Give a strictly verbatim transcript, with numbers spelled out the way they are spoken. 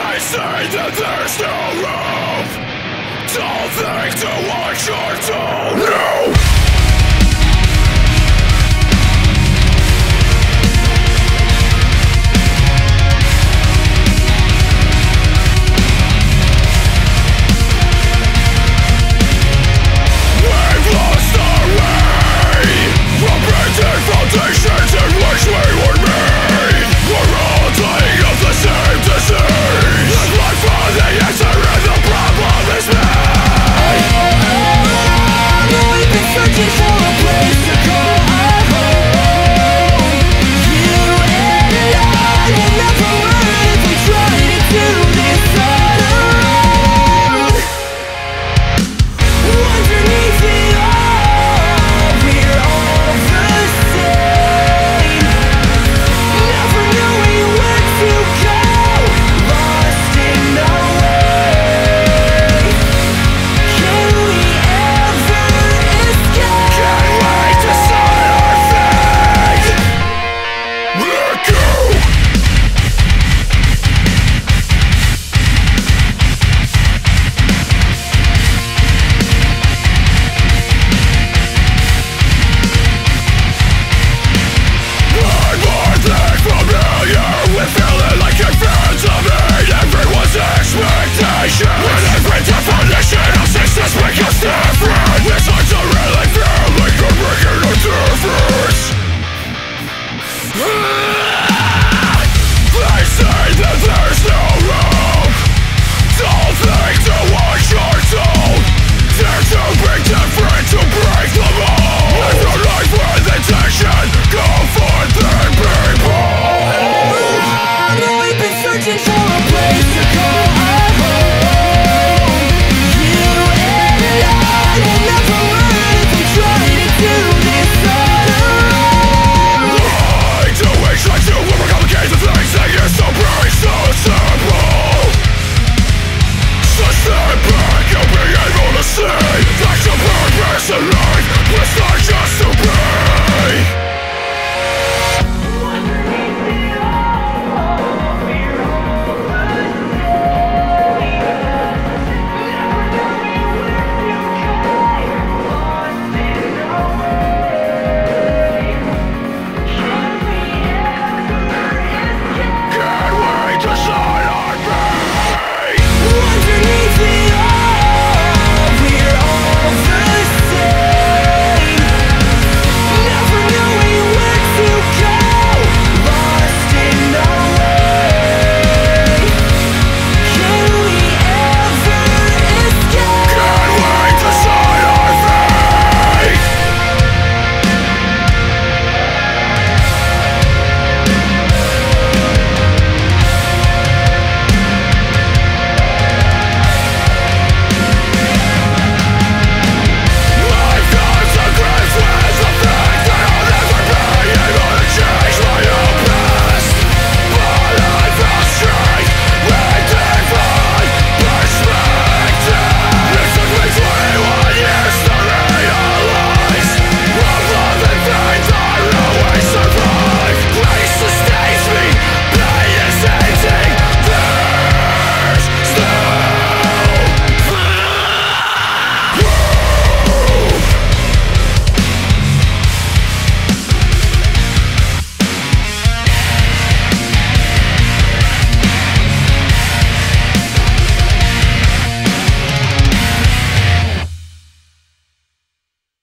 They say that there's no room. Don't think to what you're told. No! We've lost our way from painted foundations in which we were made. We're all dying of the same disease. The life for the answer and the problem is made. We've been searching for a place to call our home. You and I will never learn if we try to do this on our own. Underneath it all, we're all the same. Never knowing where to go, lost in the way. Can we ever escape? Can we decide our fate? Let go! I'm more than familiar with feeling like you're friends of me. Everyone's expectation.